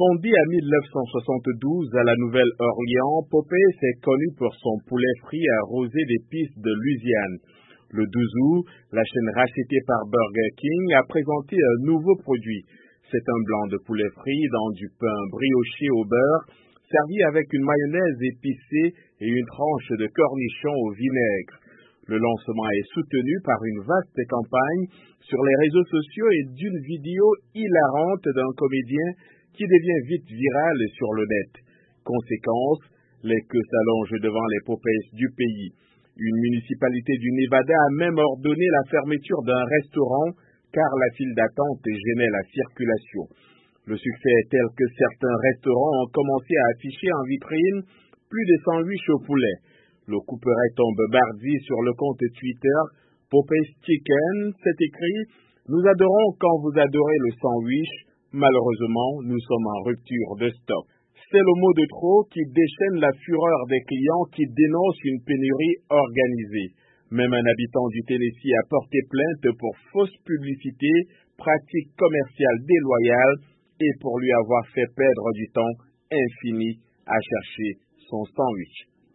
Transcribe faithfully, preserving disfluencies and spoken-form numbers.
Fondée en mille neuf cent soixante-douze à la Nouvelle-Orléans, Popeyes est connue pour son poulet frit arrosé d'épices de Louisiane. Le douze août, la chaîne rachetée par Burger King a présenté un nouveau produit. C'est un blanc de poulet frit dans du pain brioché au beurre, servi avec une mayonnaise épicée et une tranche de cornichon au vinaigre. Le lancement est soutenu par une vaste campagne sur les réseaux sociaux et d'une vidéo hilarante d'un comédien qui devient vite virale sur le net. Conséquence, les queues s'allongent devant les Popeyes du pays. Une municipalité du Nevada a même ordonné la fermeture d'un restaurant car la file d'attente gênait la circulation. Le succès est tel que certains restaurants ont commencé à afficher en vitrine plus de sandwichs au poulet. Le couperet tombe mardi sur le compte Twitter Popeyes Chicken, c'est écrit « Nous adorons quand vous adorez le sandwich. Malheureusement, nous sommes en rupture de stock ». C'est le mot de trop qui déchaîne la fureur des clients qui dénoncent une pénurie organisée. Même un habitant du Tennessee a porté plainte pour fausse publicité, pratique commerciale déloyale et pour lui avoir fait perdre du temps infini à chercher son sandwich.